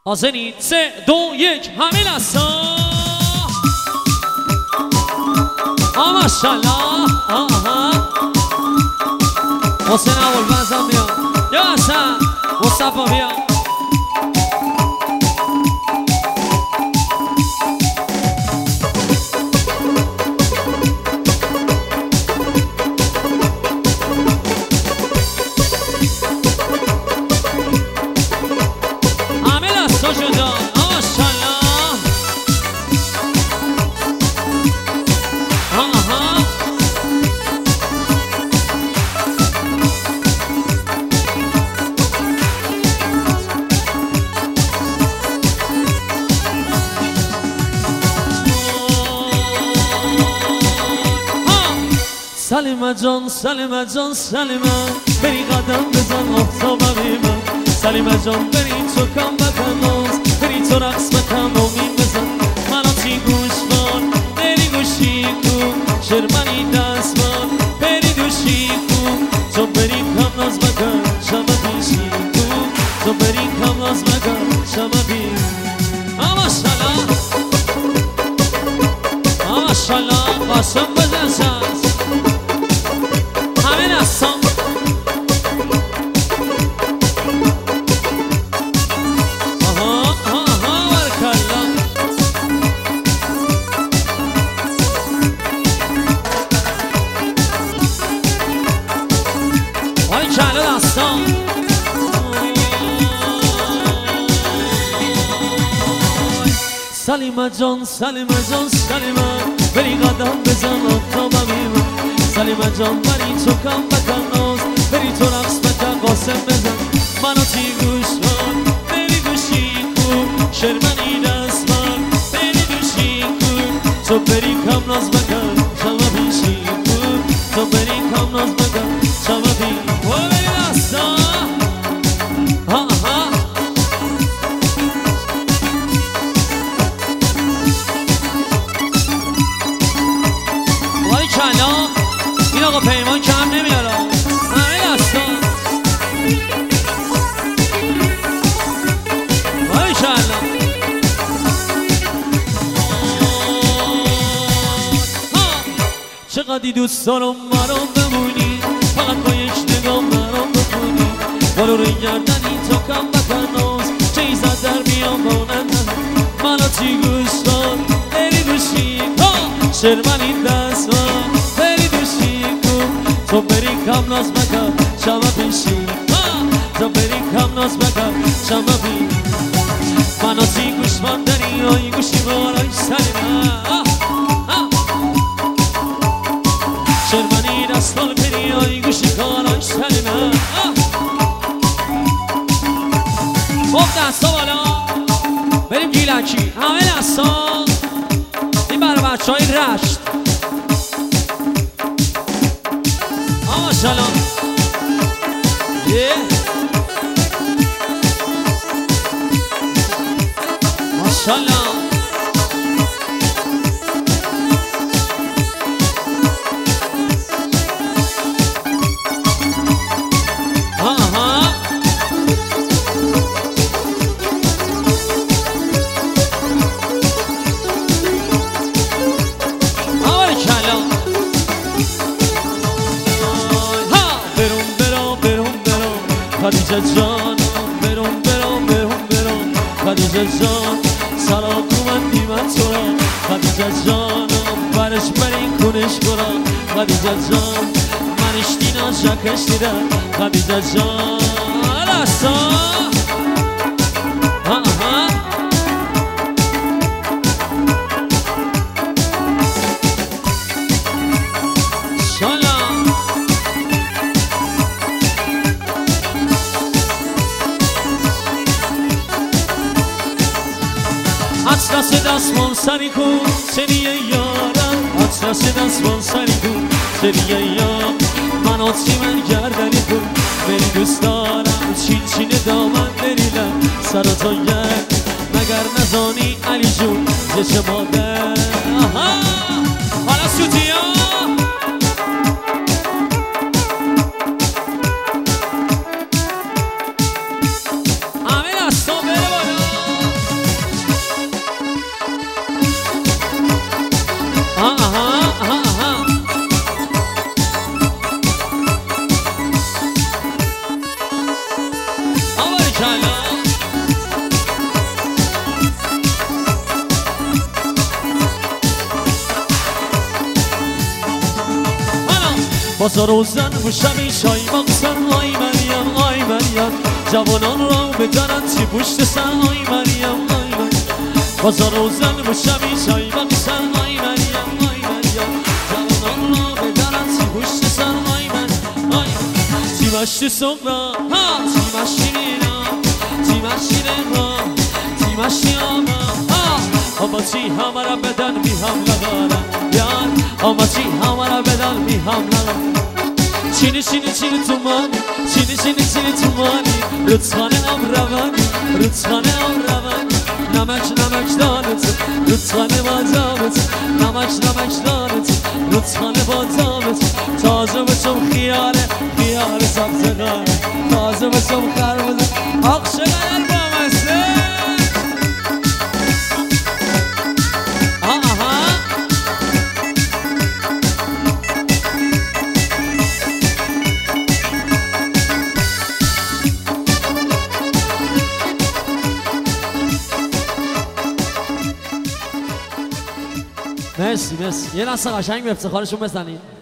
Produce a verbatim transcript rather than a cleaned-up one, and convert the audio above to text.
آزنی سه دو یک همه لسا آه ماشالله آها حسین اول بزن بیا یا حسن مصطفی بیا سلیمه جان سلیمه جان سلیمه بری قدم بزن آفتابم من سلیمه جان بری تو کم بکن ناز بری تو رقص بکن آمین بزن منو تی گوش من بری گوشی کن شرمنی دست من بری دوشی کن تو بری کم ناز بکن شما بیشی کن تو بری کم ناز بکن شما بی آماشالله آماشالله قاسم بزن همین هستم آها آها برکلا وای کلا دستم سلیمه جان سلیمه جان سلیمه بری قدم بزن آفتابم من سلیمه جان بری تو کم بکن ناز بری تو رقص بکن قاسم بزن منو تی گوش من بری گوشی کن شرمنی دست من بری دوشی کن تو بری کم ناز بکن شما بیشی کن تو بری کم ناز بکن شما بی و بری دستا آها وای کلا این آقا پیمان کم نمیاره همه دستان وای کلا چقدی دوست دارم برام بمونی فقط با یک نگاه برام بکنی بالو روی گردنی تا کم بکن ناز چیزت در بیام بانند منو تی گوش کن بری گوشی کن شرمنی دست من بری دوشی کن تو بری کم ناز بکن شما بیشی تو بری کم ناز بکن شما بی منو تی گوش من داری آی گوشی بارای سلیمه شرمنی دستال بری آی گوشی کارای سلیمه خب دستا بالا بریم گیلکی همه دستا این برای بچه های رشت ماشالله ماشالله آها آوری کلا خدیجه جان برم برم برم برم خدیجه جان سلام کومندی من تو را خدیجه جان برش برین کنش کنم خدیجه جان منش دینا شکش دیدم خدیجه جان رسا آها اطلس دستمان سری کن سریه یارم اطلس دستمان سری کن سریه یارم منو تی من گردنی کن بری دوست دارم چین چین دامن بریلم سرطا گرد مگر نزانی علی جون یه چه مادر آها حالا سوتی ها همه دستا بره بالا بازار و زن و شبی شای مقصن آی مریم آی مریم جوانان را بدارن چی پشت سر آی مریم آی مریم بازار و زن و شبی شای مقصن آی مریم آی مریم جوانان را بدارن چی پشت سر آی مریم آی چی مشتی سقرا چی مشتی نینا چی مشتی نینا چی مشتی آما آما چی همه را بدن بی هم لگارم یار آما چی همه را بدن بی هم لگارم چینی چینی چینی تو مانی چینی چینی چینی تو مانی رودخانه ام روانی رودخانه ام روانی نمک نمک دانت رودخانه بازامت نمک نمک دانت رودخانه بازامت تازه بچم خیاره خیاره سبزگاره تازه بچم خربزه آقشه قدر بامسته مرسی مرسی یه دست قشنگ به افتخارشون بزنید